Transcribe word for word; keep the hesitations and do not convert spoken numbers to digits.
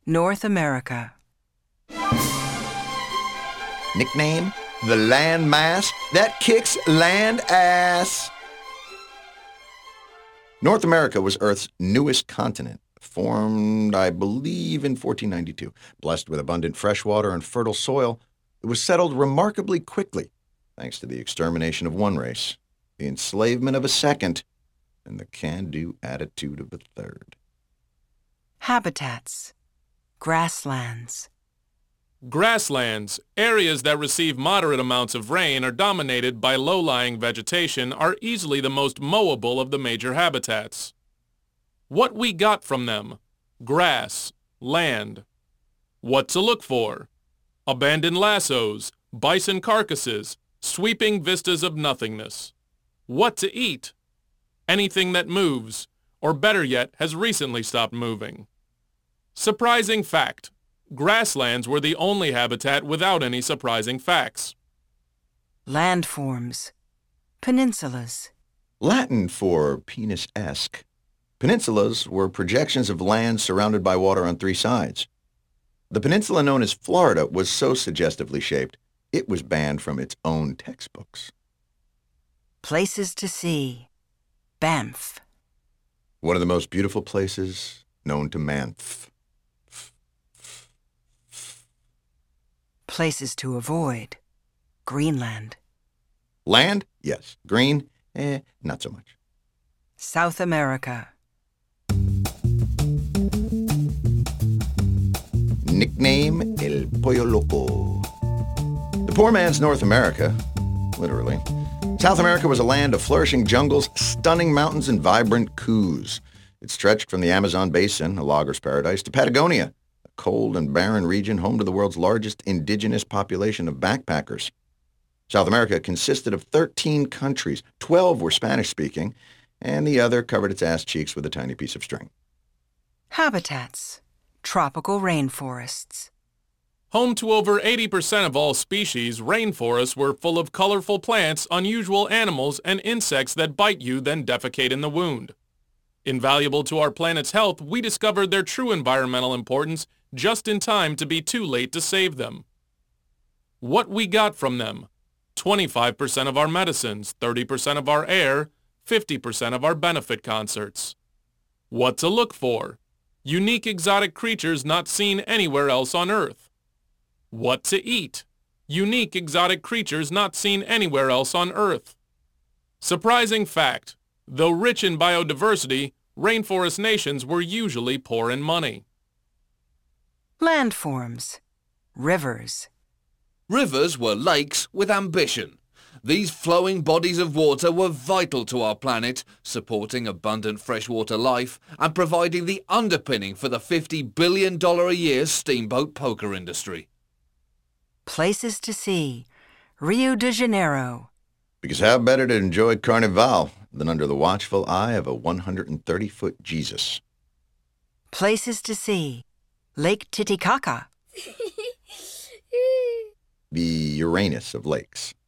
North America. Nickname? The land mass that kicks land ass. North America was Earth's newest continent, formed, I believe, in fourteen ninety-two. Blessed with abundant freshwater and fertile soil, it was settled remarkably quickly, thanks to the extermination of one race, the enslavement of a second, and the can-do attitude of a third. Habitats. Grasslands. Grasslands, areas that receive moderate amounts of rain, are dominated by low-lying vegetation, are easily the most mowable of the major habitats. What we got from them: grass, land. What to look for: abandoned lassos, bison carcasses, sweeping vistas of nothingness. What to eat: anything that moves, or better yet, has recently stopped moving. Surprising fact: grasslands were the only habitat without any surprising facts. Landforms. Peninsulas. Latin for penis-esque. Peninsulas were projections of land surrounded by water on three sides. The peninsula known as Florida was so suggestively shaped, it was banned from its own textbooks. Places to see. Banff. One of the most beautiful places known to man. Places to avoid. Greenland. Land? Yes. Green? Eh, not so much. South America. Nickname El Pollo Loco. The poor man's North America, literally. South America was a land of flourishing jungles, stunning mountains, and vibrant coups. It stretched from the Amazon basin, a logger's paradise, to Patagonia, a cold and barren region home to the world's largest indigenous population of backpackers. South America consisted of thirteen countries. twelve were Spanish-speaking, and the other covered its ass cheeks with a tiny piece of string. Habitats. Tropical rainforests. Home to over eighty percent of all species, rainforests were full of colorful plants, unusual animals, and insects that bite you then defecate in the wound. Invaluable to our planet's health, we discovered their true environmental importance just in time to be too late to save them. What we got from them: twenty-five percent of our medicines, thirty percent of our air, fifty percent of our benefit concerts. What to look for: unique exotic creatures not seen anywhere else on Earth. What to eat: unique exotic creatures not seen anywhere else on Earth. Surprising fact: though rich in biodiversity, rainforest nations were usually poor in money. Landforms. Rivers. Rivers were lakes with ambition. These flowing bodies of water were vital to our planet, supporting abundant freshwater life and providing the underpinning for the fifty billion dollars a year steamboat poker industry. Places to see. Rio de Janeiro. Because how better to enjoy Carnival than under the watchful eye of a one hundred thirty foot Jesus? Places to see. Lake Titicaca. The Uranus of lakes.